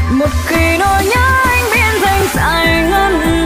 một khi nỗi nhớ anh biến thành dài ngân